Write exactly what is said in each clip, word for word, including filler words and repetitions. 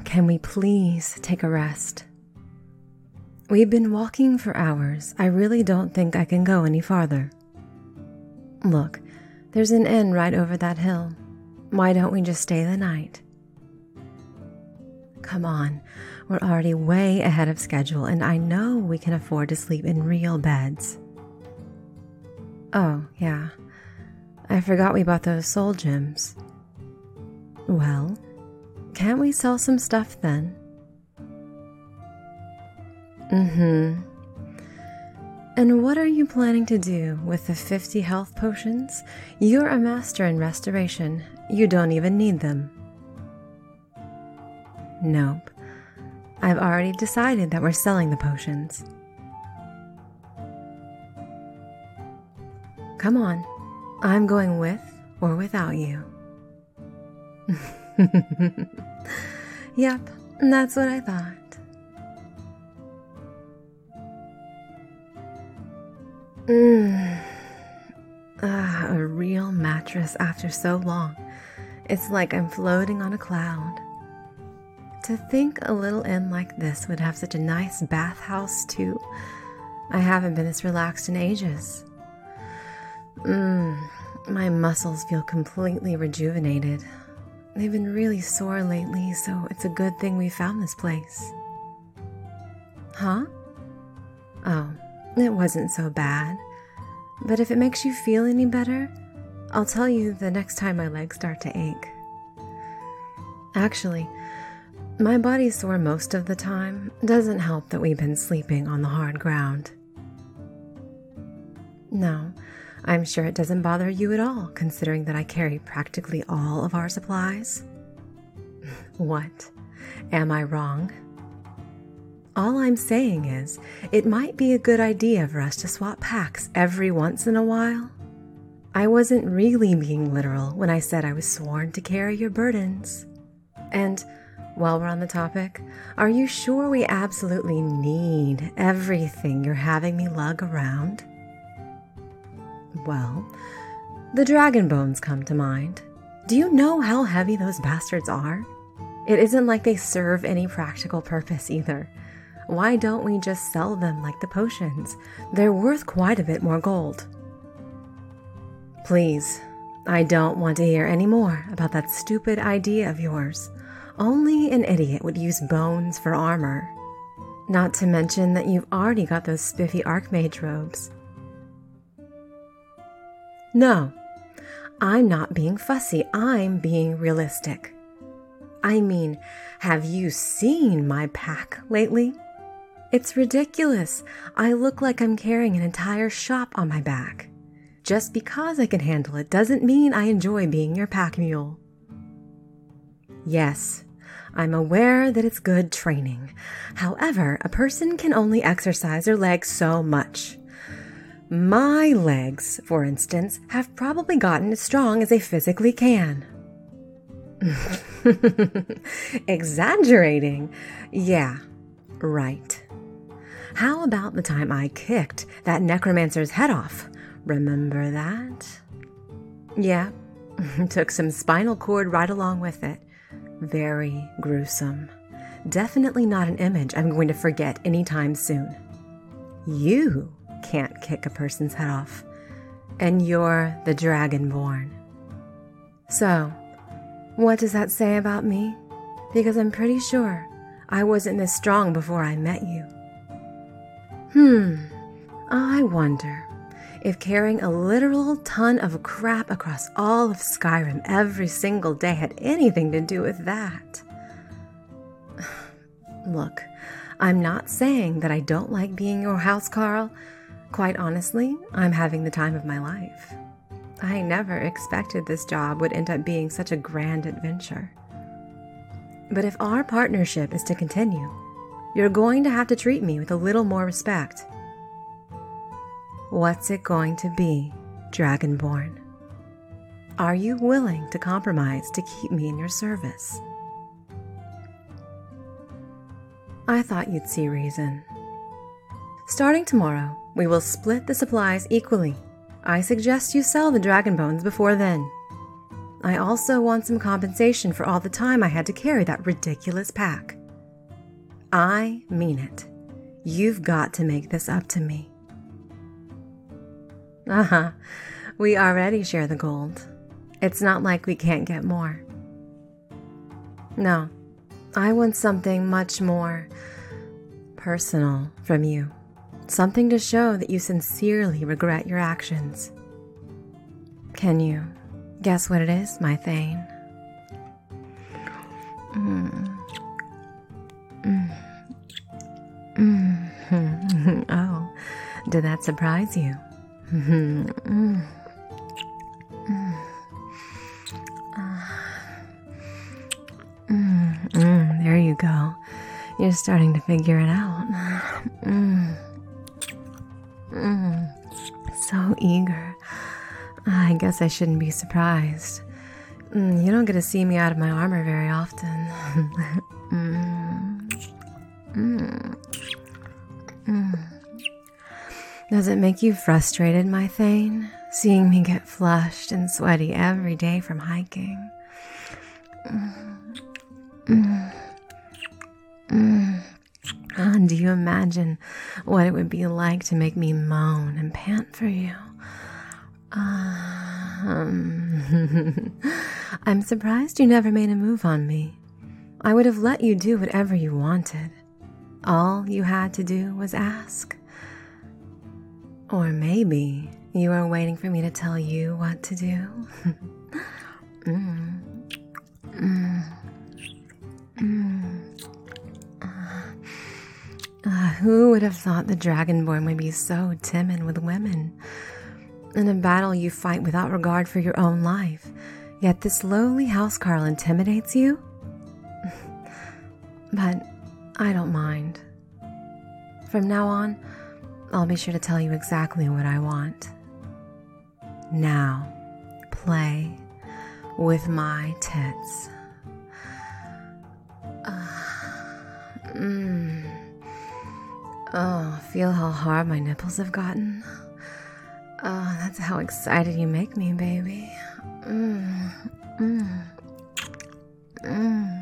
Can we please take a rest? We've been walking for hours. I really don't think I can go any farther. Look, there's an inn right over that hill. Why don't we just stay the night? Come on, we're already way ahead of schedule, and I know we can afford to sleep in real beds. Oh, yeah. I forgot we bought those soul gems. Well, can't we sell some stuff then? Mm-hmm. And what are you planning to do with the fifty health potions? You're a master in restoration. You don't even need them. Nope. I've already decided that we're selling the potions. Come on. I'm going with or without you. Yep, that's what I thought. Mmm. Ah, a real mattress after so long. It's like I'm floating on a cloud. To think a little inn like this would have such a nice bathhouse too. I haven't been this relaxed in ages. Mmm, my muscles feel completely rejuvenated. They've been really sore lately, so it's a good thing we found this place. Huh? Oh, it wasn't so bad. But if it makes you feel any better, I'll tell you the next time my legs start to ache. Actually, my body's sore most of the time. Doesn't help that we've been sleeping on the hard ground. No, I'm sure it doesn't bother you at all, considering that I carry practically all of our supplies. What? Am I wrong? All I'm saying is, it might be a good idea for us to swap packs every once in a while. I wasn't really being literal when I said I was sworn to carry your burdens. And while we're on the topic, are you sure we absolutely need everything you're having me lug around? Well, the dragon bones come to mind. Do you know how heavy those bastards are? It isn't like they serve any practical purpose either. Why don't we just sell them like the potions? They're worth quite a bit more gold. Please, I don't want to hear any more about that stupid idea of yours. Only an idiot would use bones for armor. Not to mention that you've already got those spiffy archmage robes. No, I'm not being fussy. I'm being realistic. I mean, have you seen my pack lately? It's ridiculous. I look like I'm carrying an entire shop on my back. Just because I can handle it doesn't mean I enjoy being your pack mule. Yes, I'm aware that it's good training. However, a person can only exercise their legs so much. My legs, for instance, have probably gotten as strong as they physically can. Exaggerating. Yeah, right. How about the time I kicked that necromancer's head off? Remember that? Yeah, took some spinal cord right along with it. Very gruesome. Definitely not an image I'm going to forget anytime soon. You can't kick a person's head off, and you're the Dragonborn. So, what does that say about me? Because I'm pretty sure I wasn't this strong before I met you. Hmm, I wonder if carrying a literal ton of crap across all of Skyrim every single day had anything to do with that. Look, I'm not saying that I don't like being your housecarl. Quite honestly, I'm having the time of my life. I never expected this job would end up being such a grand adventure. But if our partnership is to continue, you're going to have to treat me with a little more respect. What's it going to be, Dragonborn? Are you willing to compromise to keep me in your service? I thought you'd see reason. Starting tomorrow, we will split the supplies equally. I suggest you sell the dragon bones before then. I also want some compensation for all the time I had to carry that ridiculous pack. I mean it. You've got to make this up to me. Uh-huh. We already share the gold. It's not like we can't get more. No, I want something much more personal from you. Something to show that you sincerely regret your actions. Can you guess what it is, my Thane? Mm. Mm. Mm. Oh, did that surprise you? Mm. Mm. Mm. Mm. There you go. You're starting to figure it out. Mm. Mm. So eager. I guess I shouldn't be surprised. Mm, you don't get to see me out of my armor very often. mm. Mm. Mm. Does it make you frustrated, my Thane, seeing me get flushed and sweaty every day from hiking? Mm. Mm. Mm. Oh, do you imagine what it would be like to make me moan and pant for you? Um, I'm surprised you never made a move on me. I would have let you do whatever you wanted. All you had to do was ask. Or maybe you are waiting for me to tell you what to do. mm. Mm. Mm. Uh, who would have thought the Dragonborn would be so timid with women? In a battle you fight without regard for your own life, yet this lowly housecarl intimidates you? But I don't mind. From now on, I'll be sure to tell you exactly what I want. Now, play with my tits. Uh, mm. Oh, feel how hard my nipples have gotten? Oh, that's how excited you make me, baby. Mm, mm, mm,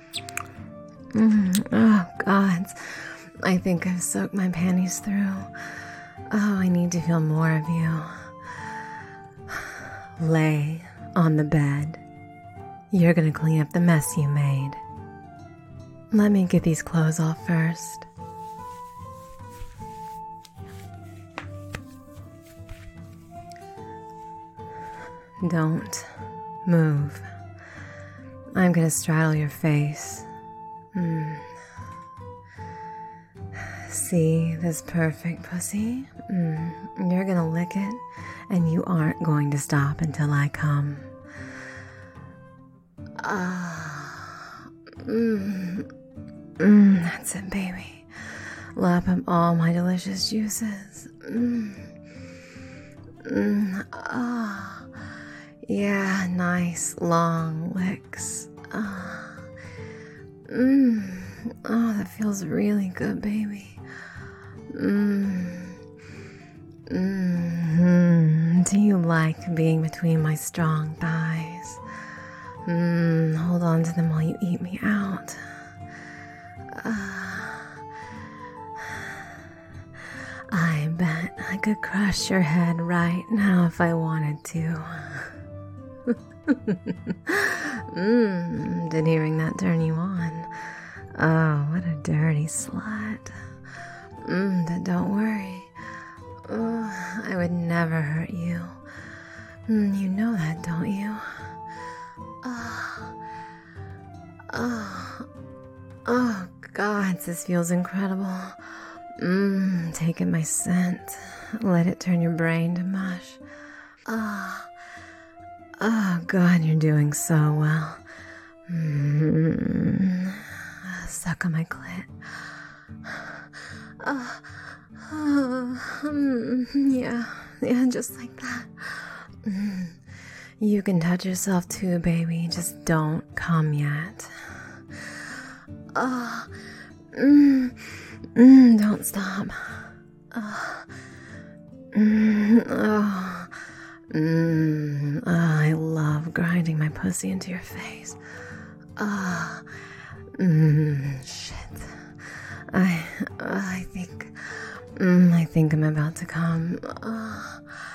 mm. Oh, God. I think I've soaked my panties through. Oh, I need to feel more of you. Lay on the bed. You're gonna clean up the mess you made. Let me get these clothes off first. Don't move. I'm gonna straddle your face. Mm. See this perfect pussy? Mm. You're gonna lick it, and you aren't going to stop until I come. Ah. Mm. Mm. That's it, baby. Lap up all my delicious juices. Mm. Mm. Ah. Yeah, nice long licks. Oh. Mm. Oh, that feels really good, baby. Mm. Mm. Do you like being between my strong thighs? Mm. Hold on to them while you eat me out. Uh. I bet I could crush your head right now if I wanted to. Mmm, did hearing that turn you on? Oh, what a dirty slut. Mmm, but don't worry. Oh, I would never hurt you. Mm, you know that, don't you? Oh, oh, oh, God, this feels incredible. Mmm, taking my scent. Let it turn your brain to mush. Ah. Oh. Oh, God, you're doing so well. Mm-hmm. Suck on my clit. Oh, oh, mm, yeah, yeah, just like that. Mm. You can touch yourself too, baby. Just don't come yet. Oh, mm, mm, don't stop. Oh, mm, oh. Mm, oh, I love grinding grinding my pussy into your face. Ah, uh, mm, shit. I, uh, I think, mm, I think I'm about to come. Uh,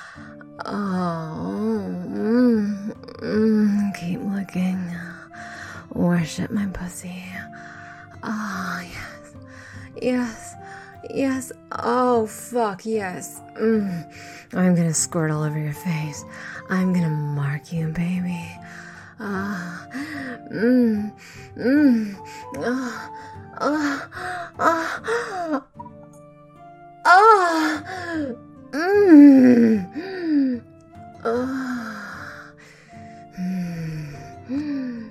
oh, mm, mm, keep looking. Worship my pussy. Ah, oh, yes, yes, yes. Oh, fuck, yes. Mm. I'm gonna squirt all over your face. I'm gonna mark you, baby. Ah, uh, mm, mm, ah, ah, ah, ah, mm, ah, mm,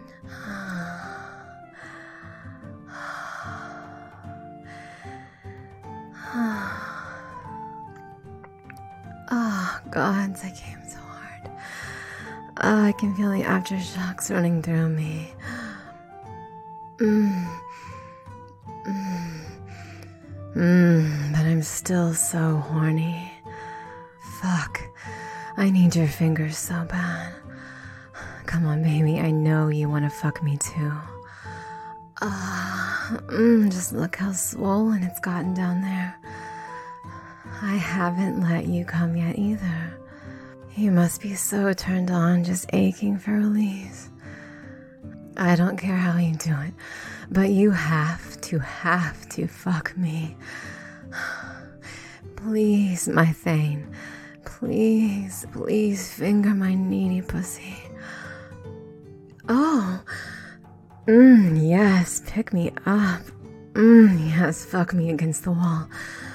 oh, God, that came so hard. Oh, I can feel the aftershocks running through me. Mm. Mm. Mm. But I'm still so horny. Fuck. I need your fingers so bad. Come on, baby. I know you want to fuck me too. Ah, uh, mm, just look how swollen it's gotten down there. I haven't let you come yet either. You must be so turned on, just aching for release. I don't care how you do it, but you have to, have to fuck me. Please, my Thane. Please, please finger my needy pussy. Oh, mm, yes, pick me up. Mm, yes, fuck me against the wall.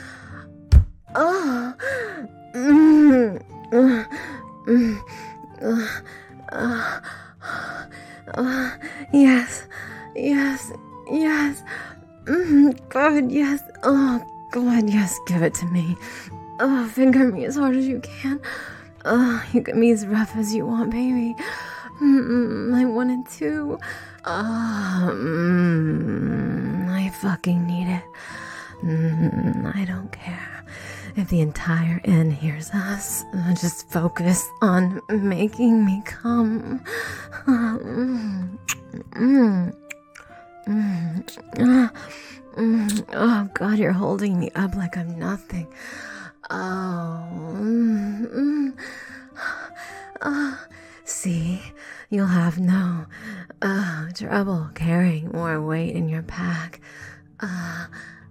Oh, mm, uh, mm, uh, uh, uh, yes, yes, yes. Mm, God, yes. Oh, God, yes. Give it to me. Oh, finger me as hard as you can. Oh, you get me as rough as you want, baby. Mm, I want it too. Oh, mm, I fucking need it. Mm, I don't care if the entire inn hears us. Just focus on making me come. Mm, mm, mm, mm, mm. Oh, God, you're holding me up like I'm nothing. Oh, mm, mm. Oh, see, you'll have no uh, trouble carrying more weight in your pack. Uh,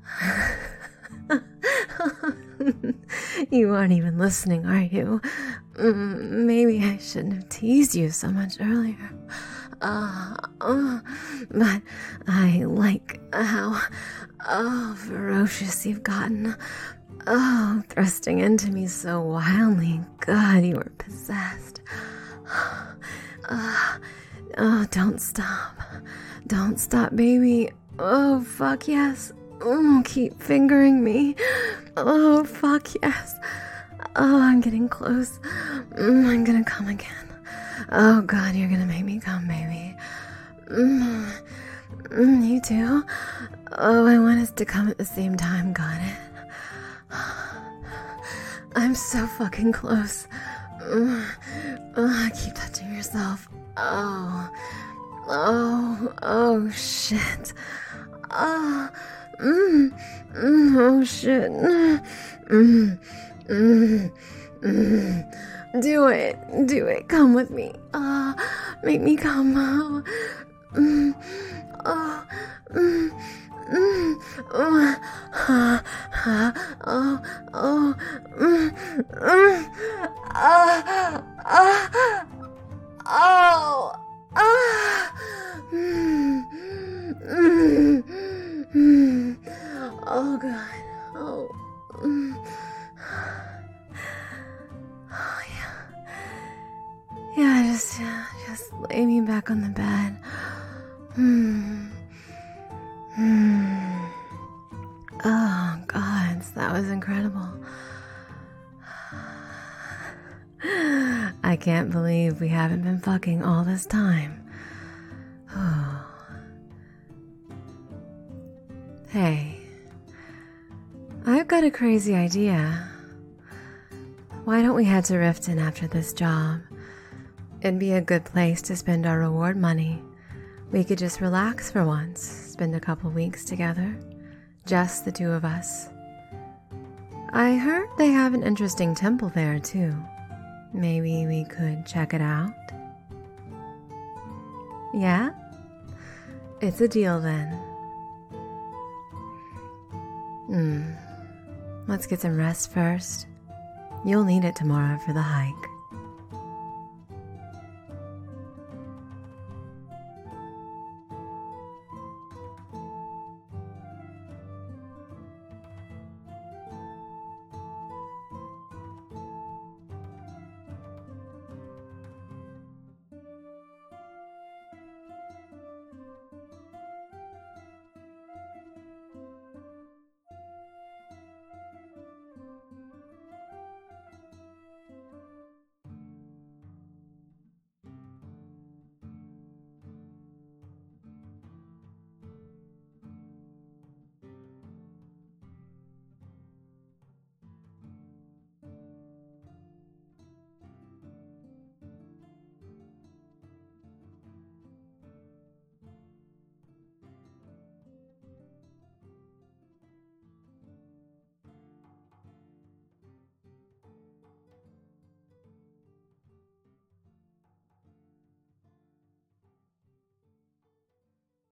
you aren't even listening, are you? Mm, maybe I shouldn't have teased you so much earlier. Uh, uh, but I like how oh, ferocious you've gotten. Oh, thrusting into me so wildly. God, you were possessed. Uh, oh, don't stop. Don't stop, baby. Oh, fuck yes. Oh, keep fingering me. Oh, fuck yes. Oh, I'm getting close. Mm, I'm gonna come again. Oh, God, you're gonna make me come, baby. Mm, mm, you too? Oh, I want us to come at the same time, got it? I'm so fucking close. Mm, oh, keep touching yourself. Oh, oh, oh, shit. Oh, mm, mm, oh, shit. Mm, mm, mm. Do it, do it, come with me. Uh, make me come. Oh, mm, oh, mm, mm, oh, uh, uh, oh, oh, mm, mm, uh, uh, oh, ah, mm, mm, mm, oh, God, oh, mm. Oh, yeah. Yeah, just, uh, just lay me back on the bed. Hmm. Hmm. Oh, God, that was incredible. I can't believe we haven't been fucking all this time. Oh. Hey, I've got a crazy idea. Why don't we head to Riften after this job? It'd be a good place to spend our reward money. We could just relax for once, spend a couple weeks together, just the two of us. I heard they have an interesting temple there, too. Maybe we could check it out? Yeah? It's a deal then. Hmm. Let's get some rest first. You'll need it tomorrow for the hike.